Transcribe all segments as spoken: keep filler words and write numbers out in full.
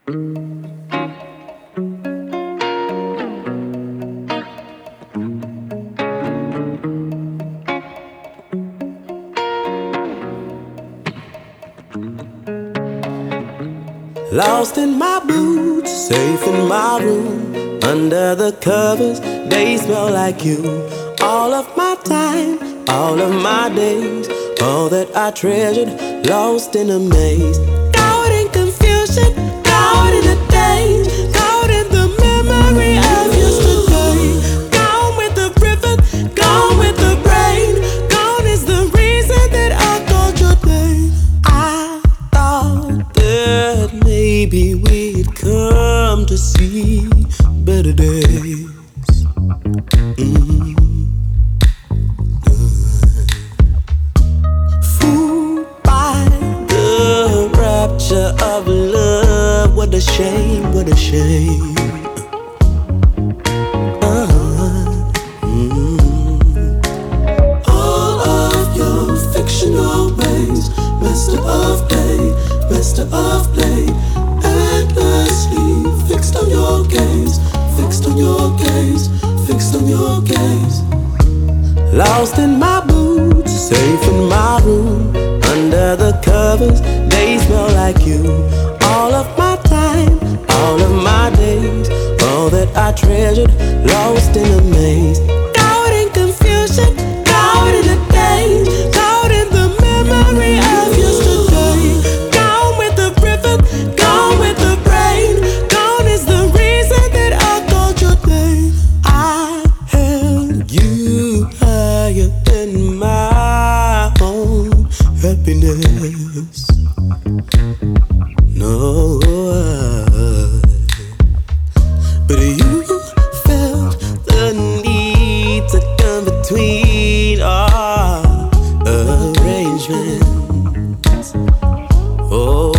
Lost in my boots, safe in my room. Under the covers, they smell like you. All of my time, all of my days, all that I treasured, lost in a maze. Caught in confusion, caught in a daze, caught in the memory of yesterday. Gone with the river, gone with the rain. Gone is the reason that I called your name. I thought that maybe we'd come to see better days. Mm. Fooled by the rapture of love. What a shame, what a shame. Uh, mm. All of your fictional ways, master of day, master of play, endlessly fixed on your gaze, fixed on your gaze, fixed on your gaze. Lost in my boots, safe in my room. Under the covers, they smell like you. All of my time, all of my days, all that I treasured, lost in a maze. Caught in confusion, caught in a daze, caught in the memory of yesterday. Gone with the river, gone with the rain. Gone is the reason that I called your name. I held you higher than my own happiness. No, but you felt the need to come between our arrangements. Oh,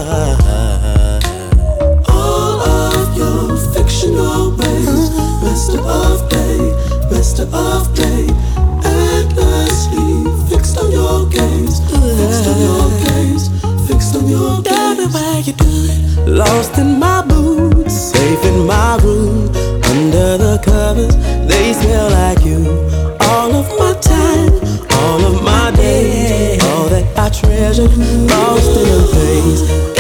all of your fictional ways, master of day, master of day, endlessly fixed on your gaze, fixed on your gaze, fixed on your gaze. Tell me why you do it. Lost in my boots, safe in my room. Under the covers, they smell like you. All of my time, all of my days, all that I treasured, lost in a maze.